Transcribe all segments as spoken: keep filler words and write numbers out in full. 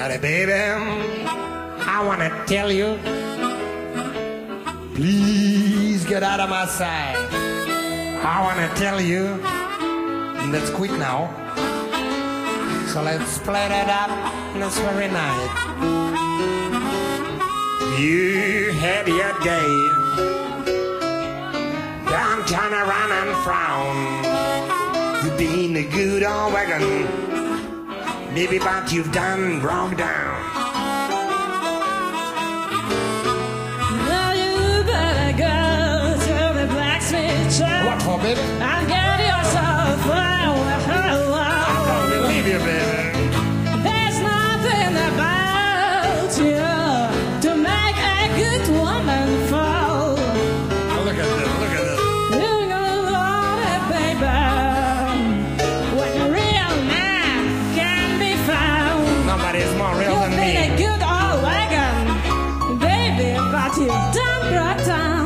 Honey, baby, I want to tell you, please get out of my sight. I want to tell you, let's quit now. So let's split it up this very night. You had your day. Don't turn around and frown. You've been a good old wagon, maybe, but you've done broke down. Well, you better go to the blacksmith shop. What for, baby? And get yourself a I don't believe you, baby. There's nothing about you to make a good woman fall. Oh, look at this, look at this. You know it, baby, when a real man can be found. Nobody's more real You've than been me. a good old wagon, baby, but you done broke down.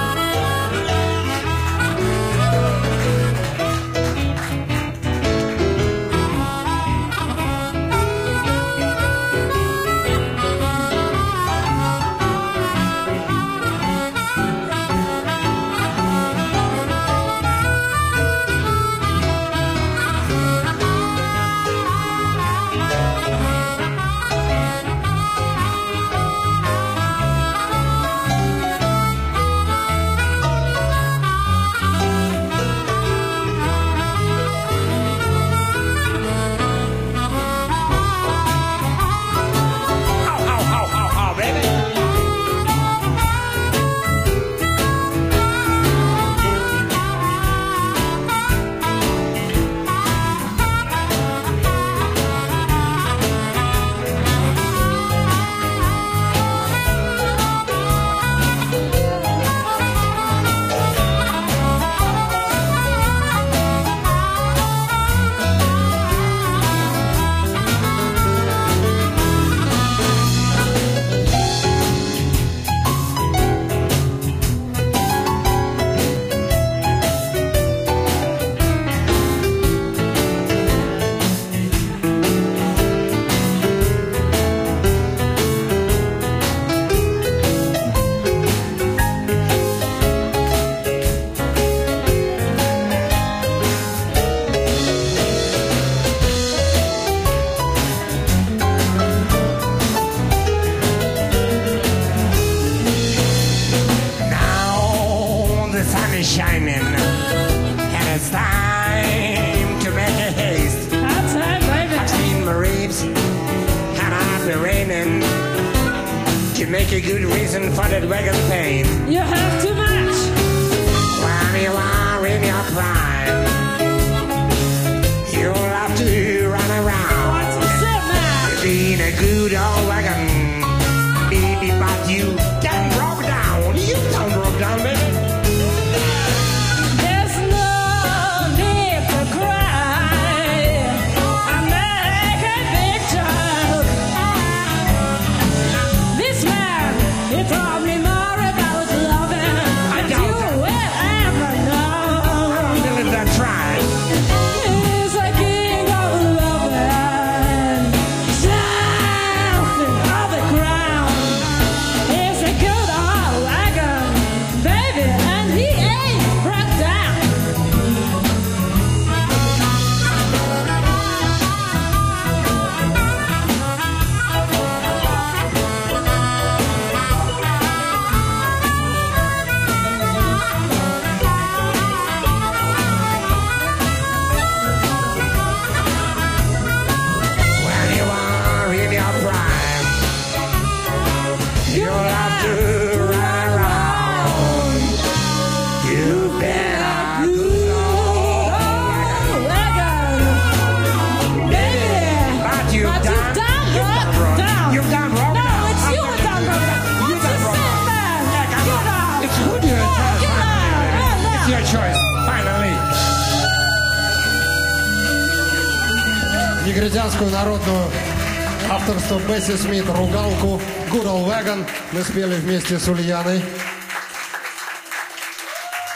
Shining, and it's time to make a haste. That's it, baby. I've seen marines, and I've been raining to make a good reason for that wagon pain. You have too much. When you are in your prime, you'll have to run around. What's the shit, man? You've been a good old wagon, baby, but you done broke down. You done broke down, baby. Негритянскую народную авторство Бесси Смит «Ругалку» Good Old Wagon мы спели вместе с Ульяной.